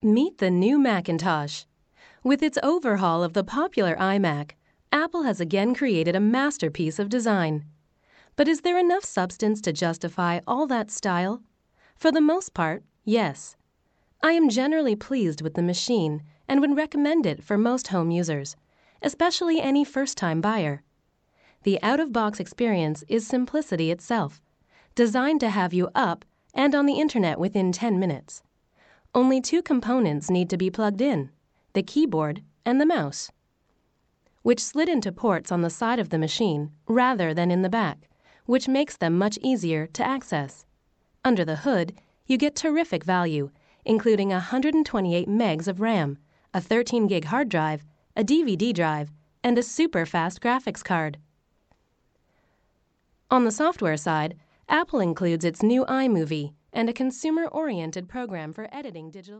Meet the new Macintosh. With its overhaul of the popular iMac, Apple has again created a masterpiece of design. But is there enough substance to justify all that style? For the most part, yes. I am generally pleased with the machine and would recommend it for most home users, especially any first-time buyer. The out-of-box experience is simplicity itself, designed to have you up and on the internet within 10 minutes. Only two components need to be plugged in, the keyboard and the mouse, which slid into ports on the side of the machine rather than in the back, which makes them much easier to access. Under the hood, you get terrific value, including 128 megs of RAM, a 13 gig hard drive, a DVD drive, and a super fast graphics card. On the software side, Apple includes its new iMovie and a consumer-oriented program for editing digital